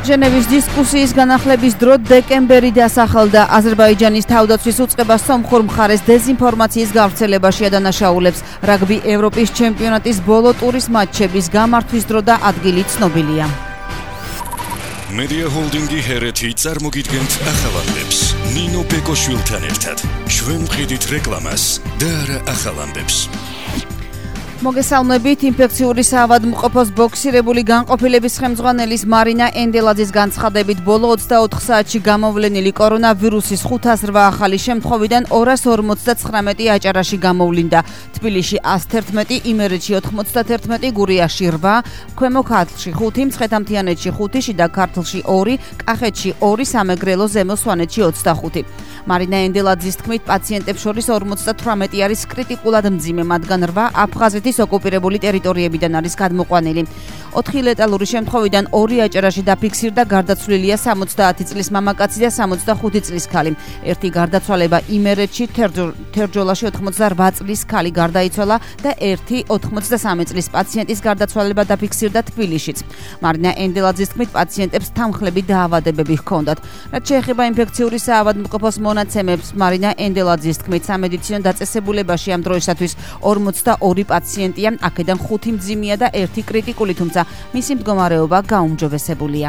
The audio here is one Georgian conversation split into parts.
ჟენევის დისკუსიის განახლების დრო დეკემბერი დასახელდა. აზერბაიჯანის თავდაცვის უწყება სომხურ მხარეს დეზინფორმაციის გავრცელებაში ადანაშაულებს. რაგბი ევროპის ჩემპიონატის ბოლო ტურის მატჩების გამართვის დრო და ადგილი ცნობილია. Media Holdingi ჰერეთი წარმოგიდგენთ ახალამბებს. ნინო ბეკოშვილთან ერთად. ჩვენ ვყიდით რეკლამას და არა ახალამბებს. მოგესალმებით, ინფექციური საავადმყოფოს ბოქსირებული განყოფილების ხელმძღვანელის მარინა ენდელაძის განცხადებით ბოლო 24 საათში გამოვლენილი კორონავირუსის 508 ახალი შემთხვევიდან 259 აჭარაში გამოვლინდა. თბილისში 111, იმერეთში 91, გურიაში 8, ქვემო ქართლში 5, მცხეთა-მთიანეთში 5, შიდა ქართლში 2, კახეთში 2, სამეგრელო ზემო სვანეთში 25. მარინა ენდელაძის თქმით, პაციენტებს შორის 58 არის კრიტიკულად მძიმე, მათგან 8 აფხაზეთის ოკუპირებული ტერიტორიებიდან არის გადმოყვანილი. 4 ლეტალური შემთხვევიდან 2 აჭარაში დაფიქსირდა, გარდაცვლილია 70 წლის მამაკაცი და 65 წლის ქალი. ერთი გარდაცვალება იმერეთში, თერჯოლაში 88 წლის ქალი გარდაიცვალა და ერთი 83 წლის პაციენტის გარდაცვალება დაფიქსირდა თბილისშიც. მარინა ენდელაძის თქმით, პაციენტებს თანხლები დაავადებები ჰქონდათ. რაც შეეხება ინფექციური საავადმყოფოს მონაცემებს, მარინა ენდელაძის თქმით, სამედიცინო დაწესებულებაში ამ დროისათვის 42 პაციენტია, აქედან 5 მძიმეა და 1 კრიტიკული, თუმცა მისი მდგომარეობა გაუმჯობესებულია.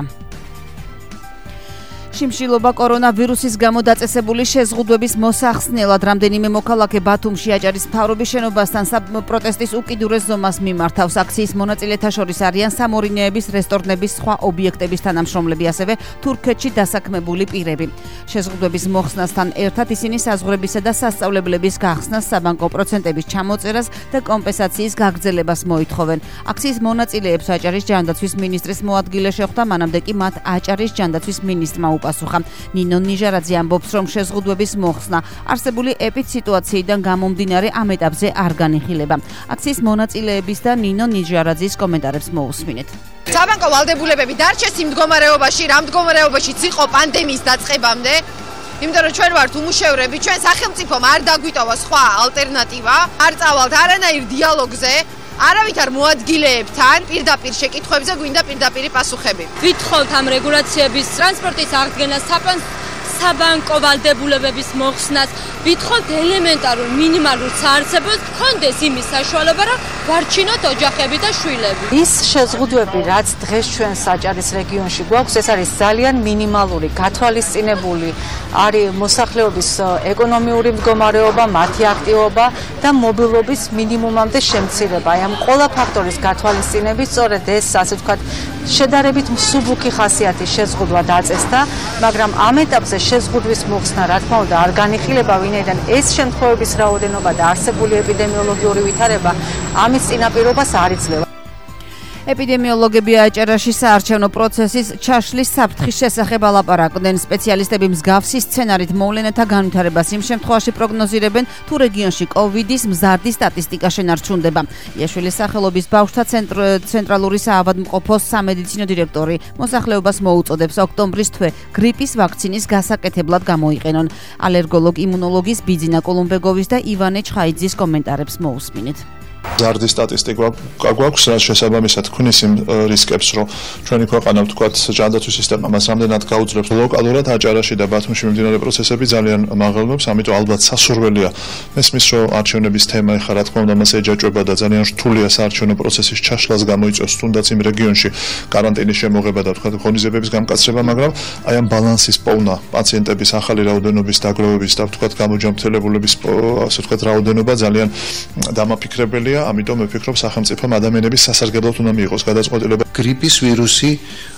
შიმშილობა კორონავირუსის გამო დაწესებული შეზღუდვების მოსახსნელად რამდენიმე მოქალაქე ბათუმში აჭარის მთავრობის შენობასთან პროტესტის უკიდურეს ზომას მიმართავს. აქციის მონაწილეთა შორის არიან სამორინეების, რესტორნების, სხვა ობიექტების თანამშრომლები, ასევე თურქეთში დასაქმებული პირები. შეზღუდვების მოხსნასთან ერთად ისინი საზღვრებისა და სასწავლებლების გახსნას, საბანკო პროცენტების ჩამოწერას და კომპენსაციის გაგრძელებას მოითხოვენ. აქციის მონაწილეებს აჭარის ჯანდაცვის მინისტრის მოადგილე შეხვდა, მანამდე კი მათ აჭარის ჯანდაცვის მინისტრმა პასუხა. ნინო ნიჟარაძე ამბობს, რომ შეზღუდვების მოხსნა არსებული ეპიდსიტუაციიდან გამომდინარე ამ ეტაპზე არ განიხილება. აქციის მონაწილეების და ნინო ნიჟარაძის კომენტარებს მოусმინეთ. საბანკო ვალდებულებები დარჩეს იმ მდგომარეობაში, რა მდგომარეობაშიც იყო პანდემიის დაწყებამდე. იმიტომ რომ ჩვენ ვართ უმუშევრები, ჩვენ სახელმწიფომ არ დაგვიტოვა სხვა ალტერნატივა, არ წავალთ არანაირ დიალოგზე. არავით არ მოადგილეებთან პირდაპირ შეკითხვებზე გვინდა პირდაპირი პასუხები. ვითხოვთ ამ რეგულაციების ტრანსპორტის აღდგენას, საბანკო ვალდებულებების მოხსნას, ვითხოვთ ელემენტარულ მინიმალურ საარსებოს, გქონდეს იმის საშუალება, რომ ვარჩინოთ ოჯახები და შვილები. ის შეზღუდვები, რაც დღეს ჩვენ აჭარის რეგიონში გვაქვს, ეს არის ძალიან მინიმალური, გათვალისწინებული, არის მოსახლეობის ეკონომიური მდგომარეობა, მათი აქტივობა და მობილობის მინიმუმამდე შემცირება. ამ ყველა ფაქტორის გათვალისწინებით, სწორედ ეს, ასე ვთქვათ, შედარებით მსუბუქი ხასიათის შეზღუდვა დაწესდა, მაგრამ ამ ეტაპზე შეზღუდვის მოხსნა, რა თქმა უნდა, არ განიხილება, ვინაიდან ეს შემთხვევების რაოდენობა და არსებული ეპიდემიოლოგიური ვითარება ამის წინაპირობას არ იძლევა. ეპიდემიოლოგები აჭარაში საარჩევნო პროცესის ჩაშლის საფრთხის შესახებ ალაპარაკდნენ. სპეციალისტები მსგავსი სცენარით მოვლენათა განვითარებას იმ შემთხვევაში პროგნოზირებენ, თუ რეგიონში კოვიდის მზარდი სტატისტიკა შენარჩუნდება. იაშვილის სახელობის ბავშვთა ცენტრალური საავადმყოფოს სამედიცინო დირექტორი მოსახლეობას მოუწოდებს ოქტომბრის თვე გრიპის ვაქცინის გასაკეთებლად გამოიყენონ. ალერგოლოგ იმუნოლოგის ბიძინა კოლუმბეგოვის და ივანე ჩხაიძის კომენტარებს მოусმინეთ. ზარდი სტატისტიკა გვაქვს, რაც შესაბამისად ქმნის იმ რისკებს, რომ ჩვენი ქვეყანა ვთქვათ ჯანდაცვის სისტემა მას რამდენად გაუძლებს. ლოკალურად აჭარაში და ბათუმში მიმდინარე პროცესები ძალიან მაღალმებს, ამიტომ ალბათ სასურველია მესმის, რომ არჩევნების თემა ეხლა რა თქმა უნდა მას ეჯაჭვება და ძალიან რთულია საარჩევნო პროცესის ჩაშლას გამოიწვევს, თუნდაც იმ რეგიონში კარანტინის შემოღება და ვთქვათ ღონისძიებების გამკაცრება, მაგრამ აი ამ ბალანსის პოვნა, პაციენტების ახალი რაოდენობის დაგროვების და ვთქვათ გამოჯანმრთელებულების ასე ვთქვათ რაოდენობა ძალიან დამაფიქრებელია. ამიტომ მე ვფიქრობ, სახელმწიფომ ადამიანების სასარგებლოდ უნდა მიიღოს გადაწყვეტილება. გრიპის ვირუსი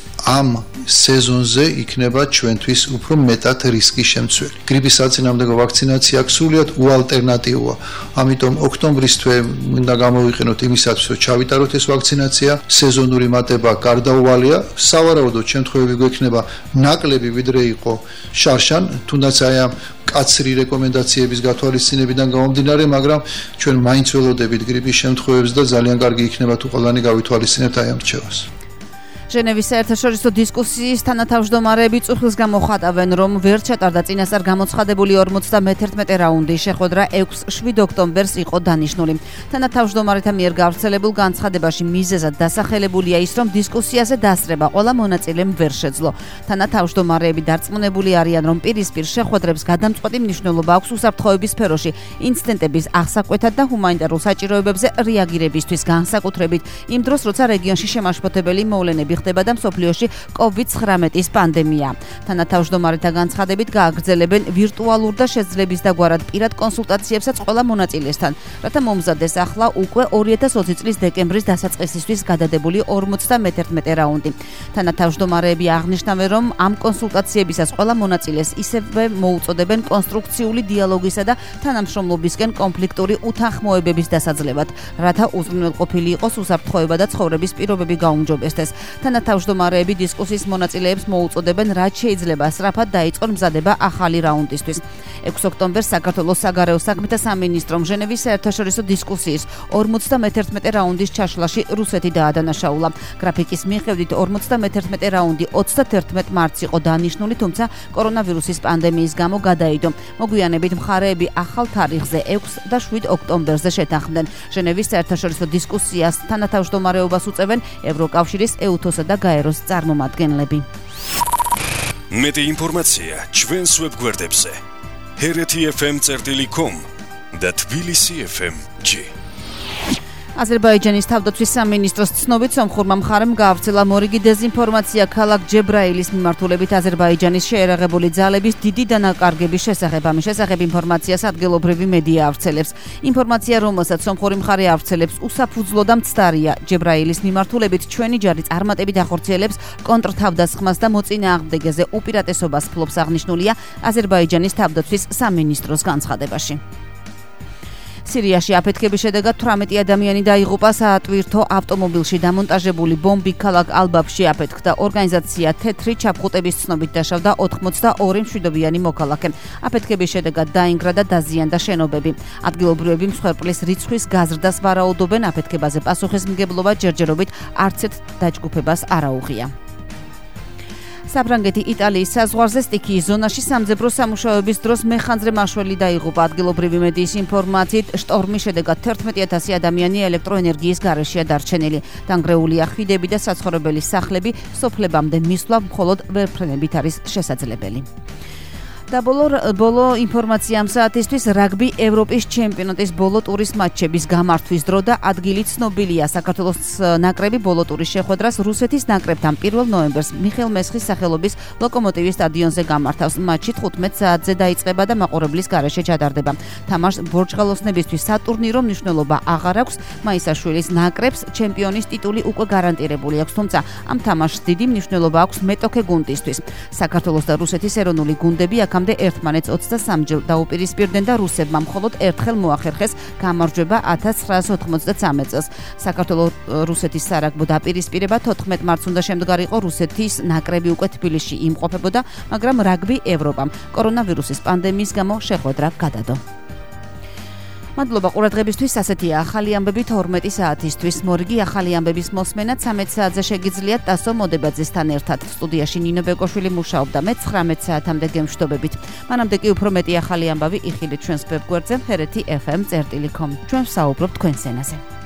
ამ სეზონზე იქნება ჩვენთვის უფრო მეტად რისკის შემცველი. გრიპის საწინააღმდეგო ვაქცინაცია აქ სრულიად უალტერნატივოა. ამიტომ ოქტომბრის თვე მინდა გამოვიყენოთ იმისათვის, რომ ჩავიტაროთ ეს ვაქცინაცია. სეზონური მატება გარდაუვალია. სავარაუდოდ შემთხვევები გვექნება ნაკლები, ვიდრე იყო შარშან, თუნდაც აი ამ კაცრი რეკომენდაციების გათვალისწინებიდან გამომდინარე, მაგრამ ჩვენ მაინც ველოდებით გრიპის შემთხვევებს და ძალიან კარგი იქნება თუ ყველანი გავითვალისწინებთ აი ამ რჩევას. ჟენევის საერთაშორისო დისკუსიის თანათავმჯდომარეები წუხილს გამოხატავენ, რომ ვერ ჩატარდა წინასწარ გამოცხადებული 51 რაუნდი. შეხვედრა 6-7 ოქტომბერს იყო დანიშნული. თანათავმჯდომარეთა მიერ გავრცელებულ განცხადებაში მიზეზად დასახელებულია ის, რომ დისკუსიაზე დასწრება ყველა მონაწილემ ვერ შეძლო. თანათავმჯდომარეები დარწმუნებული არიან, რომ პირისპირ შეხვედრებს გადამწყვეტი მნიშვნელობა აქვს უსაფრთხოების სფეროში, ინციდენტების აღსაკვეთად და ჰუმანიტარულ საჭიროებებზე რეაგირებისთვის, განსაკუთრებით იმ დროს, როცა რეგიონში შემაშფოთებელი მოვლენები ხდება და მსოფლიოში COVID-19 პანდემია. თანათავმჯდომარეთა განცხადებით გააგრძელებენ ვირტუალურ და შეძლებისდაგვარად პირად კონსულტაციებსაც ყველა მონაწილესთან, რათა მომზადდეს ახლა უკვე 2020 წლის დეკემბრის დასაწყისისთვის გადადებული 51 რაუნდი. თანათავმჯდომარეები აღნიშნავენ, რომ ამ კონსულტაციებისას ყველა მონაწილეს ისევე მოუწოდებენ კონსტრუქციული დიალოგისა და თანამშრომლობისკენ კონფლიქტური უთანხმოებების დასაძლევად, რათა უზრუნველყოფილი იყოს უსაფრთხოება და ცხოვრების პირობები გაუმჯობესდეს. თანათავმჯდომარეები დისკუსიის მონაწილეებს მოუწოდებენ, რაც შეიძლება სწრაფად დაიწყონ მზადება ახალი რაუნდისთვის. 6 ოქტომბერს საქართველოს საგარეო საქმეთა სამინისტრომ ჟენევის საერთაშორისო დისკუსიის 51 რაუნდის ჩაშლაში რუსეთი დაადანაშაულა. გრაფიკის მიხედვით 51 რაუნდი 31 მარტს იყო დანიშნული, თუმცა კორონავირუსის პანდემიის გამო გადაიდო. მოგვიანებით მხარეები ახალ თარიღზე 6 და 7 ოქტომბერზე შეთანხმდნენ. ჟენევის საერთაშორისო დისკუსიას თანათავმჯდომარეობას უწევენ ევროკავშირის, EUTHOS-ა და GAERO-ს წარმომადგენლები. მეტი ინფორმაცია ჩვენს ვებგვერდებზე hereti.fm.com და tbilisi.fm.g. აზერბაიჯანის თავდაცვის სამინისტროს ცნობით, სომხურმა მხარემ გაავრცელა მორიგი დეზინფორმაცია ქალაქ ჯებრაილის მიმართულებით აზერბაიჯანის შეერაღებული ძალების დიდი დანაკარგების შესახებ. ამის შესახებ ინფორმაციას ადგილობრივი მედია ავრცელებს. ინფორმაცია, რომელსაც სომხური მხარე ავრცელებს, უსაფუძვლო და მცდარია. ჯებრაილის მიმართულებით ჩვენი ჯარი წარმატებით ახორციელებს კონტრთავდასხმას და მოწინააღმდეგეზე უპირატესობას ფლობს, აღნიშნულია აზერბაიჯანის თავდაცვის სამინისტროს განცხადებაში. სირიაში აფეთქების შედეგად 18 ადამიანი დაიღუპა საატვირთო ავტომობილში დამონტაჟებული ბომბი ქალაქ ალბაბში აფეთქდა. ორგანიზაცია თეთრი ჩაფხუტების ცნობით დაშავდა 82 მშვიდობიანი მოქალაქე. აფეთქების შედეგად დაინგრა და დაზიანდა შენობები. ადგილობრივები მსხვერპლის რიცხვის გაზრდას ვარაუდობენ. აფეთქებაზე პასუხისმგებლობა ჯერჯერობით არც ერთ დაჯგუფებას არ აუღია. საფრანგეთი იტალიის საზღვარზე სტიქიის ზონაში სამძებრო სამუშაოების დროს მეხანძრე მაშველი დაიღუპა. ადგილობრივი მედიის ინფორმაციით, შტორმის შედეგად 11,000 ადამიანი ელექტროენერგიის გარეშეა დარჩენილი. დანგრეულია ხიდები და საცხოვრებელი სახლები, სოფლებამდე მისვლა მხოლოდ ვერფრენებით არის შესაძლებელი. და ბოლო ინფორმაცია ამ საათისთვის რაგბი ევროპის ჩემპიონატის ბოლო ტურის მატჩების გამართვის დრო და ადგილი ცნობილია. საქართველოს ნაკრები ბოლო ტურის შეხვედრას რუსეთის ნაკრებთან 1 ნოემბერს მიხეილ მესხის სახელობის ლოკომოტივის სტადიონზე გამართავს. მატჩი 15 საათზე დაიწყება და მაყურებლის გარეშე ჩატარდება. თამაშს ბორჯღალოსნებისთვის სატურნირო მნიშვნელობა აღარ აქვს. მაისაშვილის ნაკრებს ჩემპიონის ტიტული უკვე გარანტირებული აქვს, თუმცა ამ თამაშს დიდი მნიშვნელობა აქვს მეტოქე გუნდისთვის. საქართველოს და რუსეთის ეროვნული გუნდები აქამდე ერთმანეთს 23 ჯერ დაუპირისპირდნენ და რუსებმა მხოლოდ ერთხელ მოახერხეს გამარჯვება 1993 წელს. საქართველოს რუსეთის სარაგბო დაპირისპირება 14 მარტს უნდა შემდგარიყო. რუსეთის ნაკრები უკვე თბილისში იმყოფებოდა, მაგრამ რაგბი ევროპამ კორონავირუსის პანდემიის გამო შეხვედრა გადადო. მადლობა ყურადღებისთვის. ასეთია ახალი ამბები 12 საათისთვის. მორიგი ახალი ამბების მოსმენა 13 საათზე შეგიძლიათ ტასო მოდებაძესთან ერთად. სტუდიაში ნინო ბეკოშვილი მუშაობდა. მე 19 საათამდე გემშვიდობებით. მანამდე კი უფრო მეტი ახალი ამბავი იხილეთ ჩვენს ვებგვერდზე hereti.fm.com. ჩვენ ვსაუბრობთ თქვენს ენაზე.